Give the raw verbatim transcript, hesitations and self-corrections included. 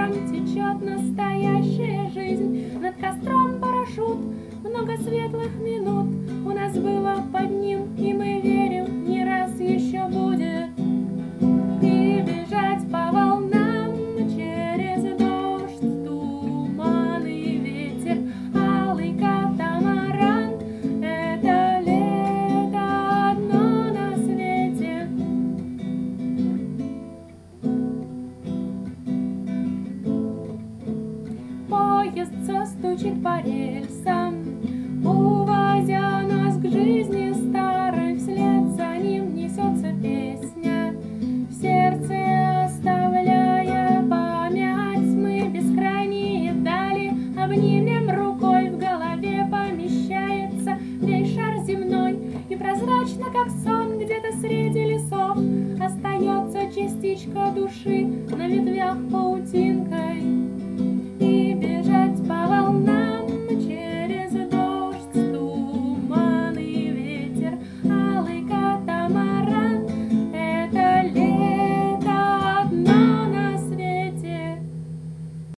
котором течет настоящая жизнь. Над костром парашют, много светлых минут у нас было под ним, и мы верим, не раз еще будет. И бежать по волнам через дождь, туман и ветер, алый катамаран — это лето одно на свете. Поезд застучит по рельсам, увозя нас к жизни старой, вслед за ним несется песня, в сердце оставляя память. Мы бескрайние дали обнимем рукой, в голове помещается весь шар земной, и прозрачно, как сон, где-то среди лесов остается частичка души на ветвях по